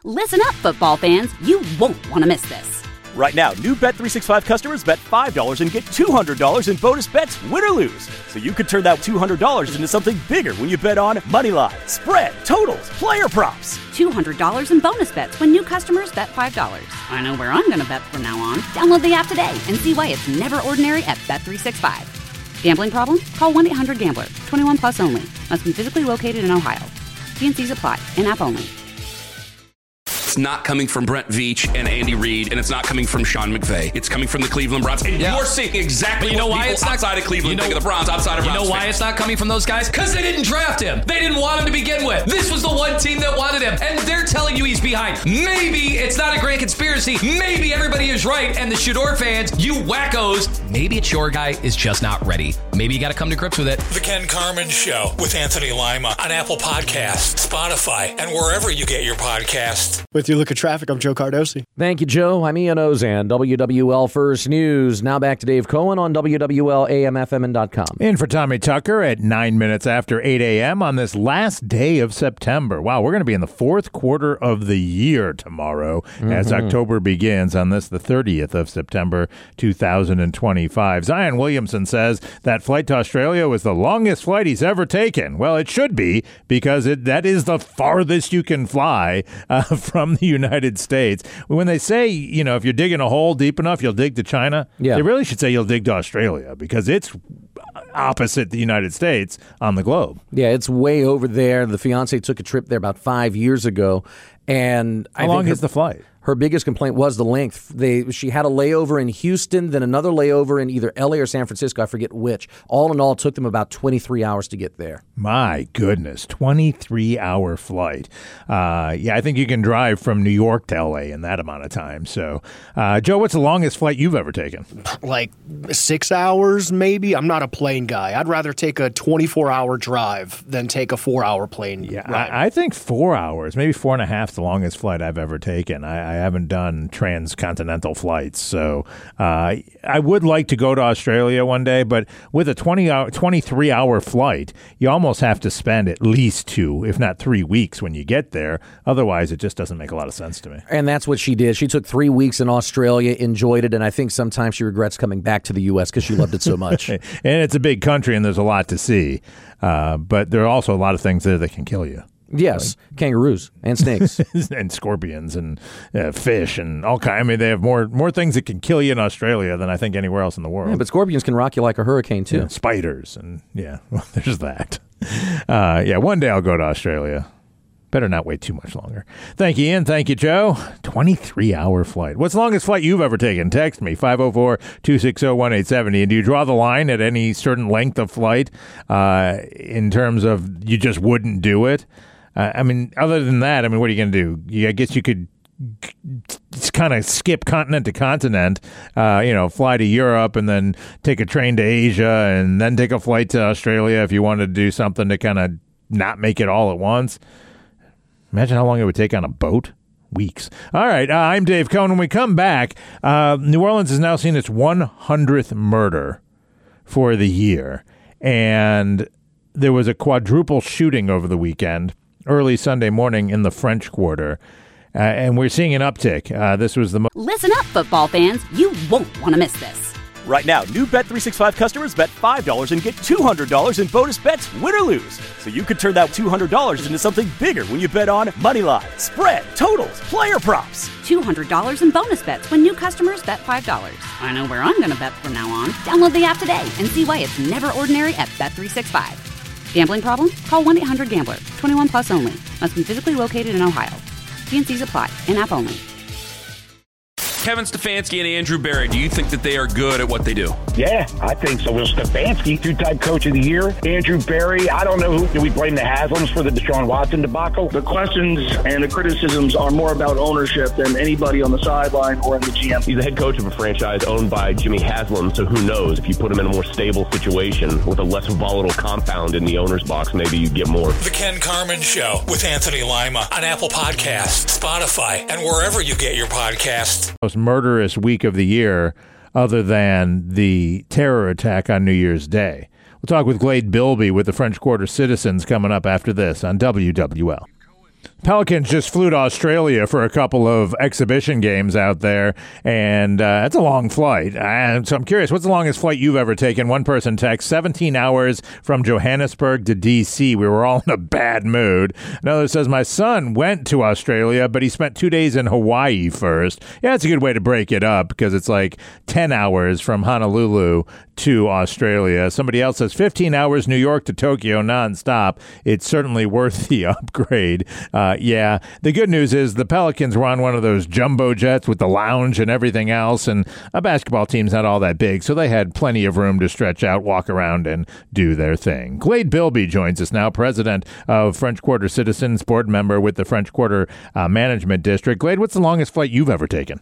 Listen up, football fans. You won't want to miss this. Right now, new Bet365 customers bet $5 and get $200 in bonus bets, win or lose. So you could turn that $200 into something bigger when you bet on money line, spread, totals, player props. $200 in bonus bets when new customers bet $5. I know where I'm going to bet from now on. Download the app today and see why it's never ordinary at Bet365. Gambling problem? Call 1-800-GAMBLER. 21 plus only. Must be physically located in Ohio. T&Cs apply. In-app only. It's not coming from Brent Veach and Andy Reid, and it's not coming from Sean McVay. It's coming from the Cleveland Browns. And you're seeing exactly what people outside of Cleveland think of the Browns, outside of Browns. You know why it's not coming from those guys? Because they didn't draft him. They didn't want him to begin with. This was the one team that wanted him, and they're telling you he's behind. Maybe it's not a grand conspiracy. Maybe everybody is right, and the Shador fans, you wackos, maybe it's your guy is just not ready. Maybe you got to come to grips with it. The Ken Carman Show with Anthony Lima on Apple Podcasts, Spotify, and wherever you get your podcasts. With your look at traffic, I'm Joe Cardosi. Thank you, Joe. I'm Ian Ozan, WWL First News. Now back to Dave Cohen on WWL-AM-FM.com. In for Tommy Tucker at 9 minutes after 8 a.m. on this last day of September. Wow, we're going to be in the fourth quarter of the year tomorrow as October begins on this, the 30th of September, 2025. Zion Williamson says that flight to Australia was the longest flight he's ever taken. Well, it should be, because that is the farthest you can fly from the United States. When they say, you know, if you're digging a hole deep enough, you'll dig to China, they really should say you'll dig to Australia, because it's opposite the United States on the globe. Yeah, it's way over there. The fiance took a trip there about 5 years ago. And how long is the flight? Her biggest complaint was the length. She had a layover in Houston, then another layover in either L.A. or San Francisco. I forget which. All in all, it took them about 23 hours to get there. My goodness, 23-hour flight. Yeah, I think you can drive from New York to L.A. in that amount of time. So, Joe, what's the longest flight you've ever taken? Like 6 hours, maybe. I'm not a plane guy. I'd rather take a 24-hour drive than take a 4-hour plane ride. I think 4 hours, maybe 4.5 is the longest flight I've ever taken. I haven't done transcontinental flights, so I would like to go to Australia one day, but with a 23-hour flight, you almost have to spend at least 2, if not 3 weeks when you get there. Otherwise, it just doesn't make a lot of sense to me. And that's what she did. She took 3 weeks in Australia, enjoyed it, and I think sometimes she regrets coming back to the U.S. because she loved it so much. And it's a big country, and there's a lot to see, but there are also a lot of things there that can kill you. Yes, kangaroos and snakes and scorpions and fish and all kinds. I mean, they have more things that can kill you in Australia than I think anywhere else in the world. Yeah, but scorpions can rock you like a hurricane too. Yeah, spiders and well, there's that. One day I'll go to Australia. Better not wait too much longer. Thank you, Ian. Thank you, Joe. 23-hour flight. What's the longest flight you've ever taken? Text me, 504-260-1870. And do you draw the line at any certain length of flight in terms of you just wouldn't do it? I mean, other than that, I mean, what are you going to do? I guess you could kind of skip continent to continent, fly to Europe and then take a train to Asia and then take a flight to Australia if you wanted to do something to kind of not make it all at once. Imagine how long it would take on a boat. Weeks. All right, I'm Dave Cohen. When we come back, New Orleans has now seen its 100th murder for the year. And there was a quadruple shooting over the weekend, early Sunday morning in the French Quarter. And we're seeing an uptick. This was the Listen up, football fans. You won't want to miss this. Right now, new Bet365 customers bet $5 and get $200 in bonus bets, win or lose. So you could turn that $200 into something bigger when you bet on money line, spread, totals, player props. $200 in bonus bets when new customers bet $5. I know where I'm going to bet from now on. Download the app today and see why it's never ordinary at Bet365. Gambling problem? Call 1-800-GAMBLER. 21 plus only. Must be physically located in Ohio. T&Cs apply. In-app only. Kevin Stefanski and Andrew Berry, do you think that they are good at what they do? Yeah, I think so. Well, Stefanski, two-time coach of the year. Andrew Berry, I don't know who. Do we blame the Haslams for the Deshaun Watson debacle? The questions and the criticisms are more about ownership than anybody on the sideline or in the GM. He's the head coach of a franchise owned by Jimmy Haslam, so who knows? If you put him in a more stable situation with a less volatile compound in the owner's box, maybe you get more. The Ken Carman Show with Anthony Lima on Apple Podcasts, Spotify, and wherever you get your podcasts. Most murderous week of the year other than the terror attack on New Year's Day. We'll talk with Glade Bilby with the French Quarter Citizens coming up after this on WWL. Pelicans just flew to Australia for a couple of exhibition games out there, and it's a long flight. So I'm curious, what's the longest flight you've ever taken? One person texts, 17 hours from Johannesburg to D.C. We were all in a bad mood. Another says, my son went to Australia, but he spent 2 days in Hawaii first. Yeah, it's a good way to break it up because it's like 10 hours from Honolulu to Australia. Somebody else says 15 hours New York to Tokyo nonstop. It's certainly worth the upgrade. Yeah, the good news is the Pelicans were on one of those jumbo jets with the lounge and everything else, and a basketball team's not all that big, so they had plenty of room to stretch out, walk around, and do their thing. Glade Bilby joins us now, president of French Quarter Citizens, board member with the French Quarter Management District. Glade, what's the longest flight you've ever taken?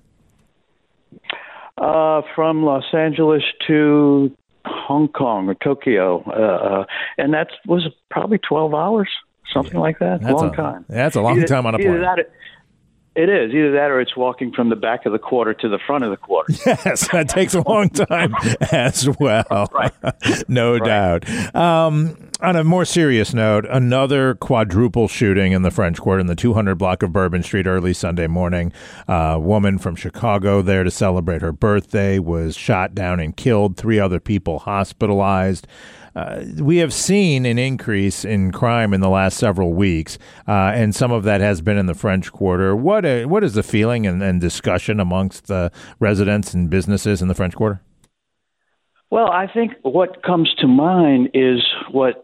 From Los Angeles to Hong Kong or Tokyo, and that was probably 12 hours, something like that. That's long time. That's a long time on a plane. It is. Either that or it's walking from the back of the quarter to the front of the quarter. Yes, that takes a long time as well. Right. No doubt. On a more serious note, another quadruple shooting in the French Quarter in the 200 block of Bourbon Street early Sunday morning. A woman from Chicago there to celebrate her birthday was shot down and killed. 3 other people hospitalized. We have seen an increase in crime in the last several weeks, and some of that has been in the French Quarter. What is the feeling and discussion amongst the residents and businesses in the French Quarter? Well, I think what comes to mind is what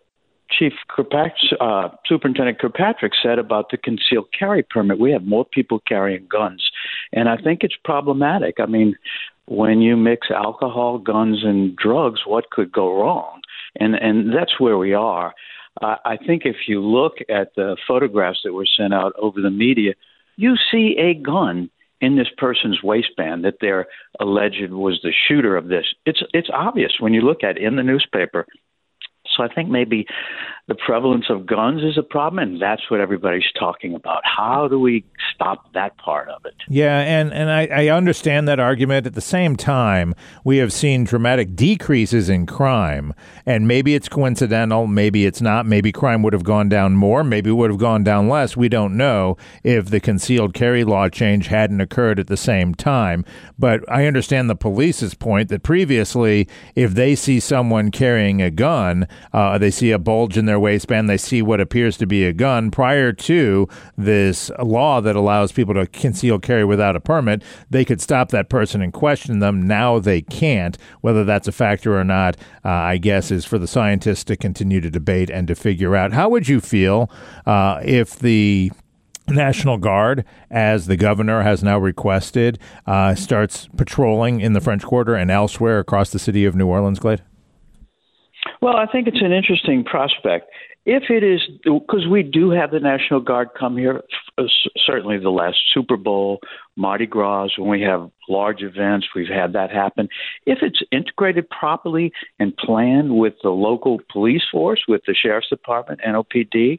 Superintendent Kirkpatrick said about the concealed carry permit. We have more people carrying guns, and I think it's problematic. I mean, when you mix alcohol, guns, and drugs, what could go wrong? And that's where we are. I think if you look at the photographs that were sent out over the media, you see a gun in this person's waistband that they're alleged was the shooter of this. It's obvious when you look at it in the newspaper. So I think maybe the prevalence of guns is a problem, and that's what everybody's talking about. How do we stop that part of it? Yeah, and I understand that argument. At the same time, we have seen dramatic decreases in crime, and maybe it's coincidental, maybe it's not. Maybe crime would have gone down more, maybe it would have gone down less. We don't know if the concealed carry law change hadn't occurred at the same time. But I understand the police's point that previously, if they see someone carrying a gun, they see a bulge in their waistband, they see what appears to be a gun. Prior to this law that allows people to conceal carry without a permit, they could stop that person and question them. Now they can't. Whether that's a factor or not, I guess, is for the scientists to continue to debate and to figure out. How would you feel if the National Guard, as the governor has now requested, starts patrolling in the French Quarter and elsewhere across the city of New Orleans, Glade? Well, I think it's an interesting prospect. If it is, because we do have the National Guard come here, certainly the last Super Bowl, Mardi Gras, when we have large events, we've had that happen. If it's integrated properly and planned with the local police force, with the Sheriff's Department, NOPD,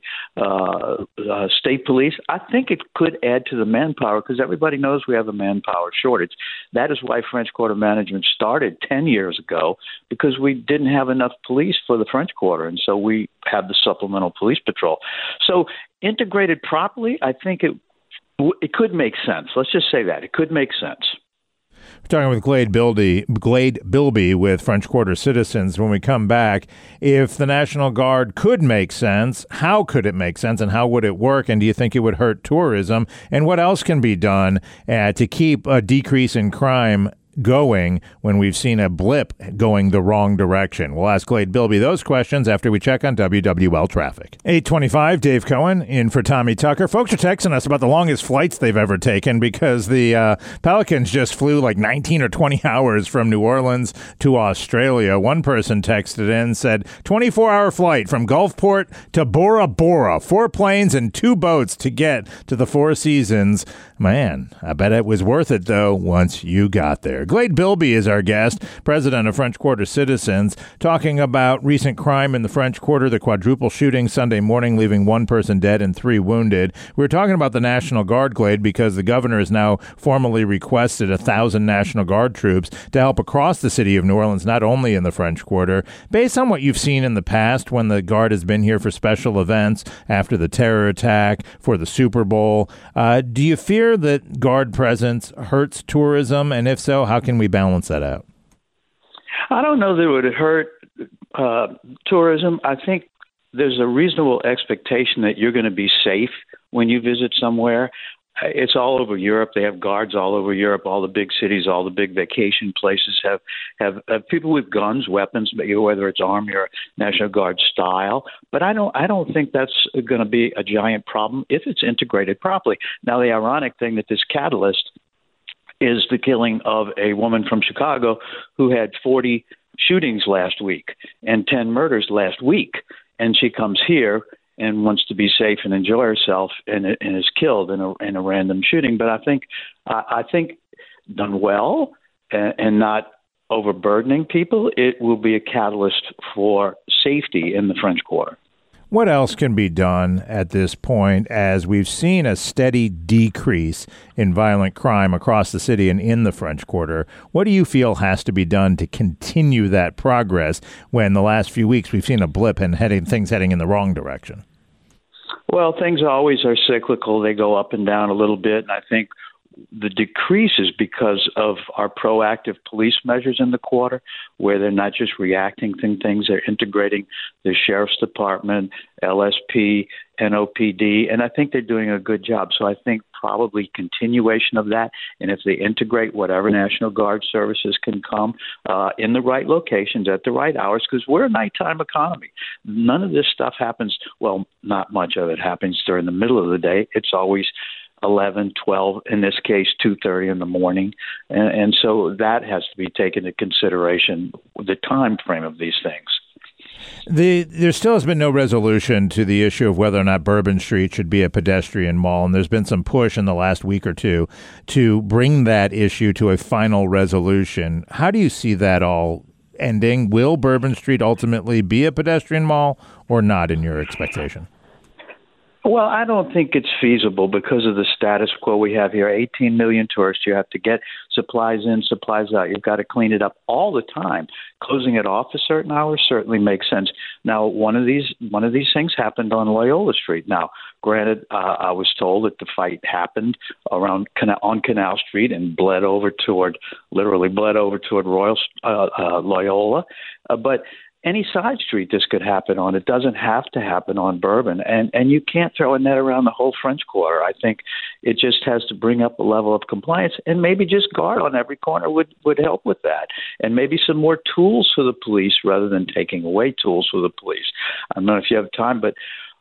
state police, I think it could add to the manpower because everybody knows we have a manpower shortage. That is why French Quarter Management started 10 years ago, because we didn't have enough police for the French Quarter, and so we have the supplemental police patrol. So integrated properly, I think it could make sense. Let's just say that. It could make sense. We're talking with Glade Bilby with French Quarter Citizens. When we come back, if the National Guard could make sense, how could it make sense and how would it work? And do you think it would hurt tourism? And what else can be done to keep a decrease in crime going when we've seen a blip going the wrong direction? We'll ask Glade Bilby those questions after we check on WWL traffic. 8:25, Dave Cohen in for Tommy Tucker. Folks are texting us about the longest flights they've ever taken because the Pelicans just flew like 19 or 20 hours from New Orleans to Australia. One person texted in, said 24-hour flight from Gulfport to Bora Bora, 4 planes and 2 boats to get to the Four Seasons. Man, I bet it was worth it though once you got there. there. Glade Bilby is our guest, president of French Quarter Citizens, talking about recent crime in the French Quarter, the quadruple shooting Sunday morning, leaving one person dead and 3 wounded. We're talking about the National Guard, Glade, because the governor has now formally requested 1,000 National Guard troops to help across the city of New Orleans, not only in the French Quarter. Based on what you've seen in the past when the Guard has been here for special events, after the terror attack, for the Super Bowl, do you fear that Guard presence hurts tourism? And if so, how can we balance that out? I don't know that it would hurt tourism. I think there's a reasonable expectation that you're going to be safe when you visit somewhere. It's all over Europe. They have guards all over Europe. All the big cities, all the big vacation places have people with guns, weapons, whether it's Army or National Guard style. But I don't think that's going to be a giant problem if it's integrated properly. Now, the ironic thing that this catalyst is the killing of a woman from Chicago who had 40 shootings last week and 10 murders last week, and she comes here and wants to be safe and enjoy herself, and is killed in a random shooting. But I think done well and not overburdening people, it will be a catalyst for safety in the French Quarter. What else can be done at this point, as we've seen a steady decrease in violent crime across the city and in the French Quarter? What do you feel has to be done to continue that progress when the last few weeks we've seen a blip and things heading in the wrong direction? Well, things always are cyclical. They go up and down a little bit, and I think the decrease is because of our proactive police measures in the quarter, where they're not just reacting to things, they're integrating the Sheriff's Department, LSP, NOPD, and I think they're doing a good job. So I think probably continuation of that, and if they integrate whatever National Guard services can come in the right locations at the right hours, because we're a nighttime economy. None of this stuff happens, well, not much of it happens during the middle of the day. It's always 11, 12, in this case, 2:30 in the morning. And so that has to be taken into consideration, the time frame of these things. There still has been no resolution to the issue of whether or not Bourbon Street should be a pedestrian mall, and there's been some push in the last week or two to bring that issue to a final resolution. How do you see that all ending? Will Bourbon Street ultimately be a pedestrian mall or not, in your expectation? Well, I don't think it's feasible because of the status quo we have here. 18 million tourists. You have to get supplies in, supplies out. You've got to clean it up all the time. Closing it off a certain hour certainly makes sense. Now, one of these things happened on Loyola Street. Now, granted, I was told that the fight happened on Canal Street and literally bled over toward Loyola, but any side street this could happen on. It doesn't have to happen on Bourbon. And you can't throw a net around the whole French Quarter. I think it just has to bring up a level of compliance, and maybe just guard on every corner would help with that. And maybe some more tools for the police rather than taking away tools for the police. I don't know if you have time, but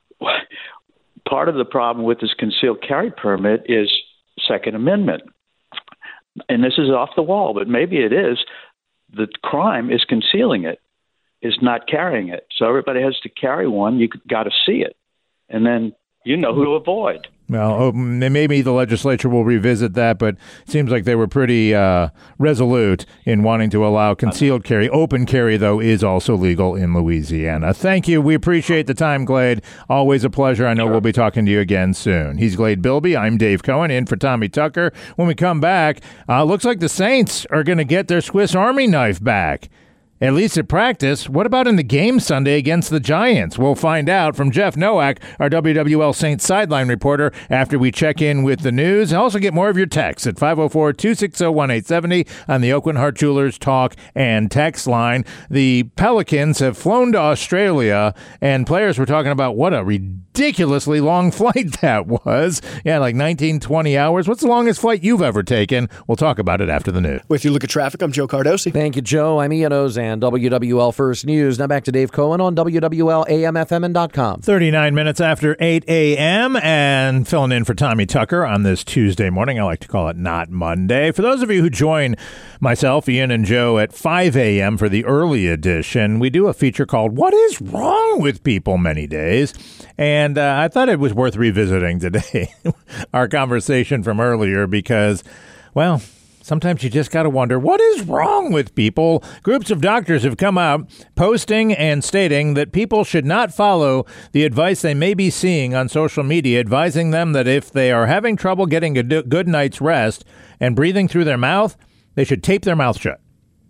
part of the problem with this concealed carry permit is Second Amendment. And this is off the wall, but maybe it is. The crime is concealing it, is not carrying it. So everybody has to carry one. You got to see it. And then you know who to avoid. Well, maybe the legislature will revisit that, but it seems like they were pretty resolute in wanting to allow concealed carry. Open carry, though, is also legal in Louisiana. Thank you. We appreciate the time, Glade. Always a pleasure. I know we'll be talking to you again soon. He's Glade Bilby. I'm Dave Cohen, in for Tommy Tucker. When we come back, looks like the Saints are going to get their Swiss Army knife back. At least at practice. What about in the game Sunday against the Giants? We'll find out from Jeff Nowak, our WWL Saints sideline reporter, after we check in with the news. Also get more of your texts at 504-260-1870 on the Oakland Heart Jewelers talk and text line. The Pelicans have flown to Australia, and players were talking about what a ridiculously long flight that was. Yeah, like 19, 20 hours. What's the longest flight you've ever taken? We'll talk about it after the news. With you look at traffic, I'm Joe Cardosi. Thank you, Joe. I'm Ian Ozan. WWL First News. Now back to Dave Cohen on WWL AMFM.com. 39 minutes after 8 a.m. and filling in for Tommy Tucker on this Tuesday morning. I like to call it Not Monday. For those of you who join myself, Ian, and Joe at 5 a.m. for the early edition, we do a feature called What is Wrong with People many days. And I thought it was worth revisiting today, our conversation from earlier, because, well, sometimes you just got to wonder, what is wrong with people? Groups of doctors have come out posting and stating that people should not follow the advice they may be seeing on social media, advising them that if they are having trouble getting a good night's rest and breathing through their mouth, they should tape their mouth shut.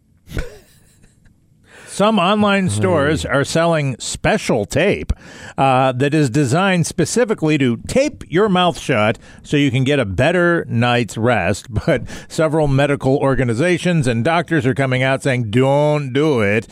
Some online stores are selling special tape that is designed specifically to tape your mouth shut so you can get a better night's rest. But several medical organizations and doctors are coming out saying, don't do it.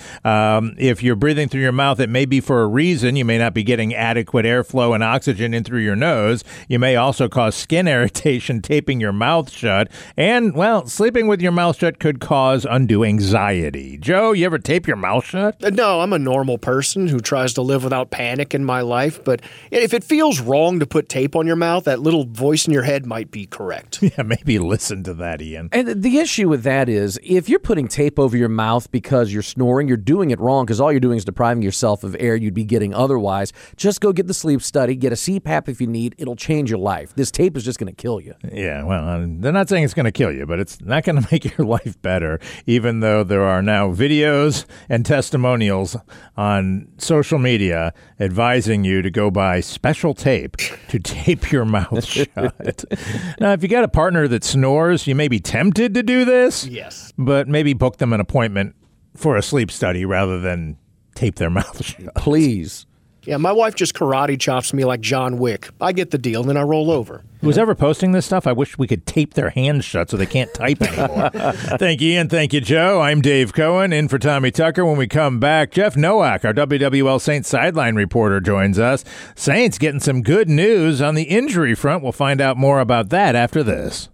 If you're breathing through your mouth, it may be for a reason. You may not be getting adequate airflow and oxygen in through your nose. You may also cause skin irritation taping your mouth shut. And, well, sleeping with your mouth shut could cause undue anxiety. Joe, you ever tape your mouth shut? No, I'm a normal person who tries to live without panic in my life, but if it feels wrong to put tape on your mouth, that little voice in your head might be correct. Yeah, maybe listen to that, Ian. And the issue with that is, if you're putting tape over your mouth because you're snoring, you're doing it wrong, because all you're doing is depriving yourself of air you'd be getting otherwise. Just go get the sleep study, get a CPAP if you need. It'll change your life. This tape is just going to kill you. Yeah, well, they're not saying it's going to kill you, but it's not going to make your life better, even though there are now videos and testimonials on social media advising you to go buy special tape to tape your mouth shut. Now, if you got a partner that snores, you may be tempted to do this. Yes. But maybe book them an appointment for a sleep study rather than tape their mouth shut. Please. Yeah, my wife just karate chops me like John Wick. I get the deal, and then I roll over. Who's ever posting this stuff, I wish we could tape their hands shut so they can't type anymore. Thank you, Ian. Thank you, Joe. I'm Dave Cohen, in for Tommy Tucker. When we come back, Jeff Nowak, our WWL Saints sideline reporter, joins us. Saints getting some good news on the injury front. We'll find out more about that after this.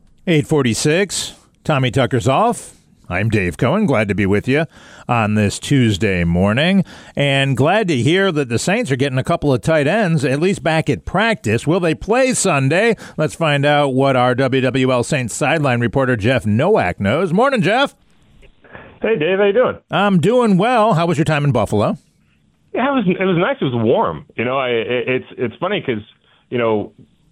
8:46, Tommy Tucker's off. I'm Dave Cohen. Glad to be with you on this Tuesday morning, and glad to hear that the Saints are getting a couple of tight ends, at least back at practice. Will they play Sunday? Let's find out what our WWL Saints sideline reporter, Jeff Nowak, knows. Morning, Jeff. Hey, Dave. How you doing? I'm doing well. How was your time in Buffalo? Yeah, it was nice. It was warm. You know, it's funny because, you know,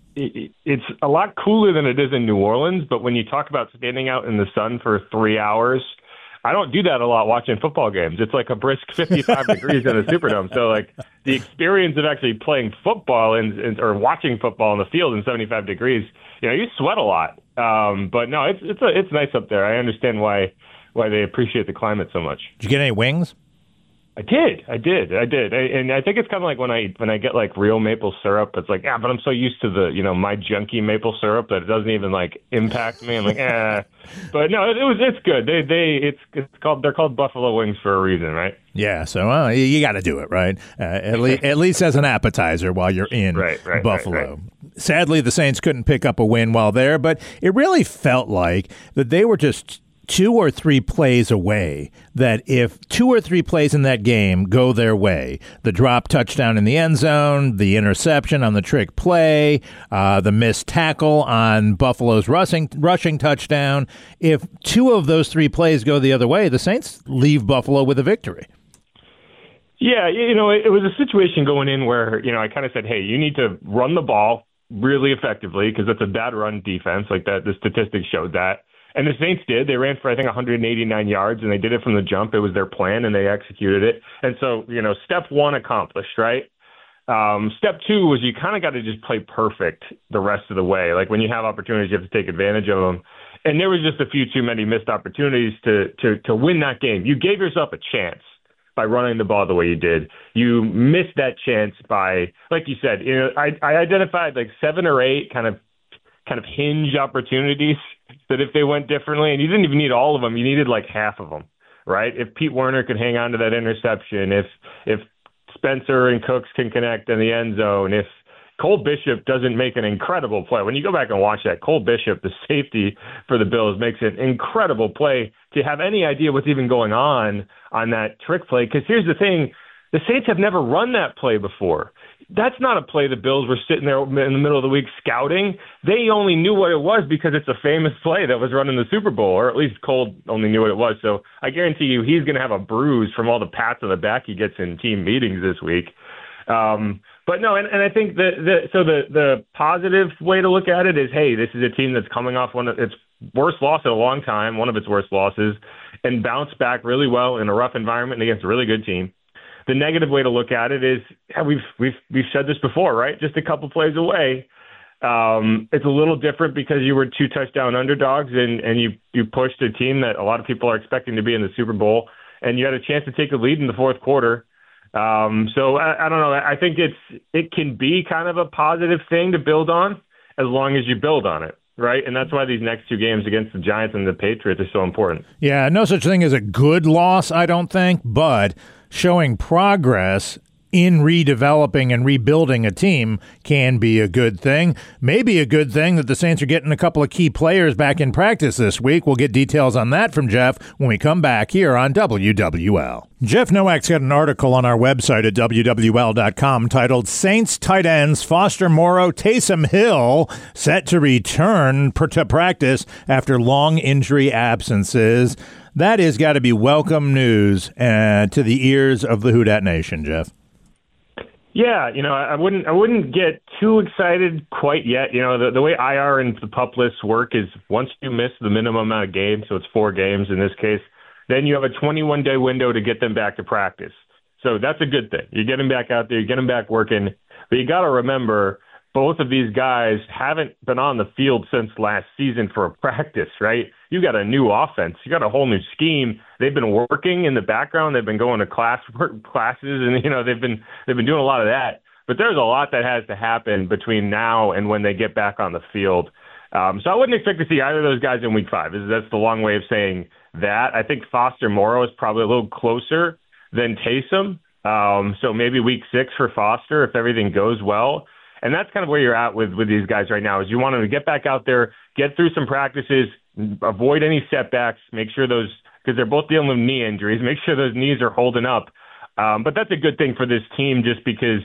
it's a lot cooler than it is in New Orleans, but when you talk about standing out in the sun for 3 hours, I don't do that a lot watching football games. It's like a brisk 55 degrees in the Superdome. So, like, the experience of actually playing football or watching football in the field in 75 degrees, you know, you sweat a lot. But no, it's nice up there. I understand why they appreciate the climate so much. Did you get any wings? I did. And I think it's kind of like when I get like real maple syrup, it's like, yeah, but I'm so used to the, you know, my junky maple syrup that it doesn't even like impact me. I'm like, but no, it's good. They're called buffalo wings for a reason, right? Yeah. So you got to do it, right? At least as an appetizer while you're in Buffalo. Right. Sadly, the Saints couldn't pick up a win while there, but it really felt like that they were just 2 or 3 plays away, that if 2 or 3 plays in that game go their way, the drop touchdown in the end zone, the interception on the trick play, the missed tackle on Buffalo's rushing touchdown, if 2 of those 3 plays go the other way, the Saints leave Buffalo with a victory. Yeah, you know, it was a situation going in where, you know, I kind of said, hey, you need to run the ball really effectively because it's a bad run defense, like that. The statistics showed that. And the Saints did. They ran for, I think, 189 yards, and they did it from the jump. It was their plan, and they executed it. And so, you know, step 1 accomplished, right? Step 2 was you kind of got to just play perfect the rest of the way. Like when you have opportunities, you have to take advantage of them. And there was just a few too many missed opportunities to win that game. You gave yourself a chance by running the ball the way you did. You missed that chance by, like you said, you know, I identified like 7 or 8 kind of hinge opportunities that if they went differently, and you didn't even need all of them, you needed like half of them, right? If Pete Werner could hang on to that interception, if Spencer and Cooks can connect in the end zone, if Cole Bishop doesn't make an incredible play. When you go back and watch that, Cole Bishop, the safety for the Bills, makes an incredible play. To have any idea what's even going on that trick play, because here's the thing, the Saints have never run that play before. That's not a play the Bills were sitting there in the middle of the week scouting. They only knew what it was because it's a famous play that was run in the Super Bowl, or at least Cole only knew what it was. So I guarantee you he's going to have a bruise from all the pats on the back he gets in team meetings this week. But no, and I think the positive way to look at it is, hey, this is a team that's coming off one of its worst loss in a long time, one of its worst losses, and bounced back really well in a rough environment against a really good team. The negative way to look at it is, we've said this before, right? Just a couple plays away. It's a little different because you were 2 touchdown underdogs and you pushed a team that a lot of people are expecting to be in the Super Bowl, and you had a chance to take a lead in the fourth quarter. So I don't know. I think it can be kind of a positive thing to build on as long as you build on it, right? And that's why these next 2 games against the Giants and the Patriots are so important. Yeah, no such thing as a good loss, I don't think, but showing progress in redeveloping and rebuilding a team can be a good thing. Maybe a good thing that the Saints are getting a couple of key players back in practice this week. We'll get details on that from Jeff when we come back here on WWL. Jeff Nowak's got an article on our website at WWL.com titled Saints Tight Ends Foster Moreau, Taysom Hill set to return to practice after long injury absences. That has got to be welcome news to the ears of the Who Dat Nation, Jeff. Yeah, I wouldn't get too excited quite yet. The way IR and the PUP lists work is once you miss the minimum amount of games, so it's 4 games in this case, then you have a 21-day window to get them back to practice. So that's a good thing. You get them back out there, you get them back working. But you got to remember, both of these guys haven't been on the field since last season for a practice, right? You got a new offense. You got a whole new scheme. They've been working in the background. They've been going to classes, and they've been doing a lot of that. But there's a lot that has to happen between now and when they get back on the field. So I wouldn't expect to see either of those guys in Week 5. That's the long way of saying that. I think Foster Moreau is probably a little closer than Taysom. So maybe Week 6 for Foster if everything goes well. And that's kind of where you're at with these guys right now, is you want them to get back out there, get through some practices, avoid any setbacks, make sure those, because they're both dealing with knee injuries, make sure those knees are holding up. But that's a good thing for this team just because,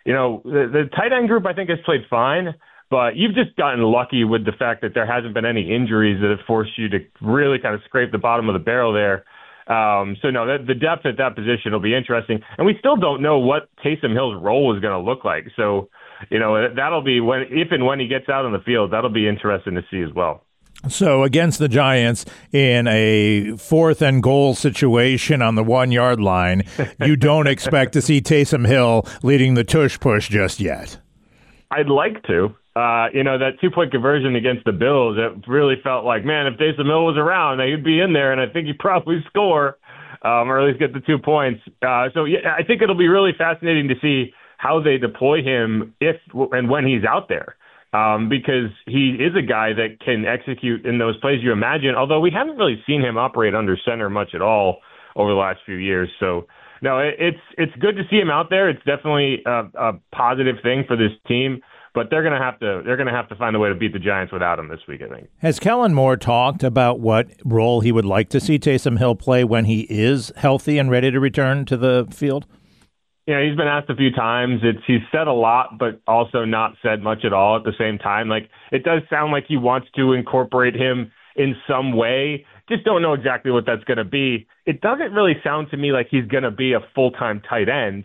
the tight end group I think has played fine, but you've just gotten lucky with the fact that there hasn't been any injuries that have forced you to really kind of scrape the bottom of the barrel there. So no, the depth at that position will be interesting. And we still don't know what Taysom Hill's role is going to look like. So, that'll be if and when he gets out on the field, that'll be interesting to see as well. So against the Giants in a 4th and goal situation on the 1-yard line, you don't expect to see Taysom Hill leading the tush push just yet. I'd like to. That 2-point conversion against the Bills, it really felt like, man, if Taysom Hill was around, he'd be in there, and I think he'd probably score, or at least get the 2 points. I think it'll be really fascinating to see how they deploy him if and when he's out there, because he is a guy that can execute in those plays you imagine, although we haven't really seen him operate under center much at all over the last few years. So, no, it's good to see him out there. It's definitely a positive thing for this team, but they're gonna have to find a way to beat the Giants without him this week, I think. Has Kellen Moore talked about what role he would like to see Taysom Hill play when he is healthy and ready to return to the field? Yeah, he's been asked a few times. He's said a lot, but also not said much at all at the same time. Like, it does sound like he wants to incorporate him in some way. Just don't know exactly what that's going to be. It doesn't really sound to me like he's going to be a full-time tight end,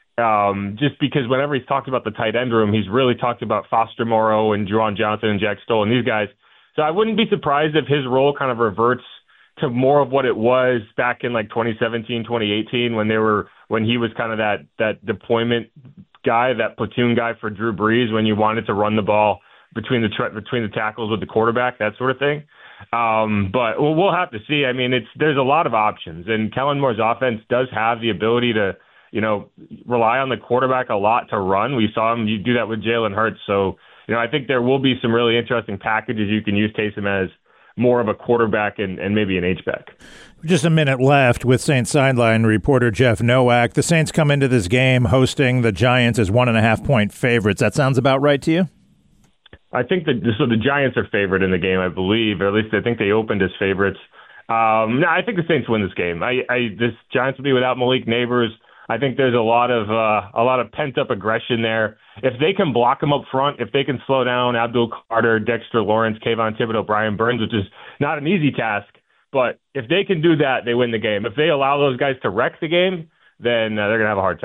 just because whenever he's talked about the tight end room, he's really talked about Foster Moreau and Juwan Johnson and Jack Stoll and these guys. So I wouldn't be surprised if his role kind of reverts to more of what it was back in like 2017, 2018 when he was kind of that deployment guy, that platoon guy for Drew Brees when you wanted to run the ball between the tackles with the quarterback, that sort of thing. But we'll have to see. I mean, there's a lot of options, and Kellen Moore's offense does have the ability to, rely on the quarterback a lot to run. We saw him do that with Jalen Hurts. So, I think there will be some really interesting packages you can use Taysom as more of a quarterback and maybe an H-back. Just a minute left with Saints sideline reporter Jeff Nowak. The Saints come into this game hosting the Giants as 1.5-point favorites. That sounds about right to you? I think the Giants are favored in the game, I believe, or at least I think they opened as favorites. No, I think the Saints win this game. This Giants will be without Malik Neighbors. I think there's a lot of pent-up aggression there. If they can block them up front, if they can slow down Abdul Carter, Dexter Lawrence, Kayvon Thibodeau, Brian Burns, which is not an easy task, but if they can do that, they win the game. If they allow those guys to wreck the game, then they're going to have a hard time.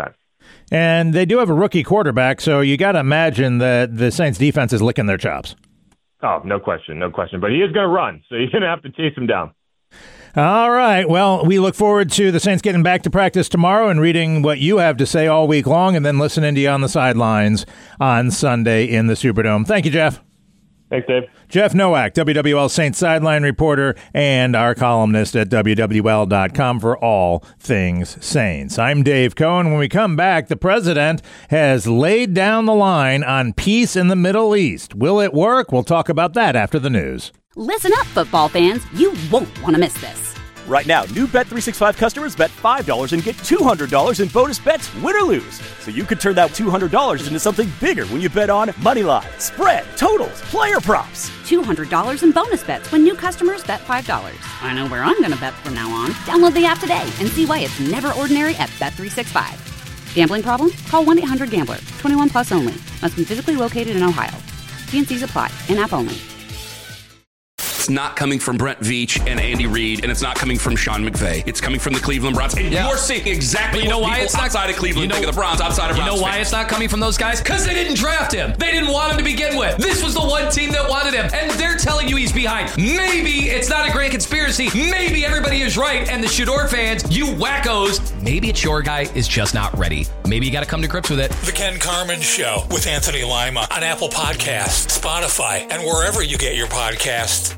And they do have a rookie quarterback, so you got to imagine that the Saints defense is licking their chops. Oh, no question. But he is going to run, so you're going to have to chase him down. All right. Well, we look forward to the Saints getting back to practice tomorrow and reading what you have to say all week long and then listening to you on the sidelines on Sunday in the Superdome. Thank you, Jeff. Thanks, Dave. Jeff Nowak, WWL Saints sideline reporter and our columnist at WWL.com for all things Saints. I'm Dave Cohen. When we come back, the president has laid down the line on peace in the Middle East. Will it work? We'll talk about that after the news. Listen up, football fans. You won't want to miss this. Right now, new Bet365 customers bet $5 and get $200 in bonus bets, win or lose. So you could turn that $200 into something bigger when you bet on moneyline, spread, totals, player props. $200 in bonus bets when new customers bet $5. I know where I'm going to bet from now on. Download the app today and see why it's never ordinary at Bet365. Gambling problem? Call 1-800-GAMBLER. 21 plus only. Must be physically located in Ohio. T&Cs apply. In-app only. It's not coming from Brent Veach and Andy Reid, and it's not coming from Sean McVay. It's coming from the Cleveland Browns. And you're seeing exactly what people outside of Cleveland think of the Browns, outside of Browns. You know why it's not coming from those guys? Because they didn't draft him. They didn't want him to begin with. This was the one team that wanted him, and they're telling you he's behind. Maybe it's not a grand conspiracy. Maybe everybody is right, and the Shador fans, you wackos, maybe it's your guy is just not ready. Maybe you got to come to grips with it. The Ken Carman Show with Anthony Lima on Apple Podcasts, Spotify, and wherever you get your podcasts.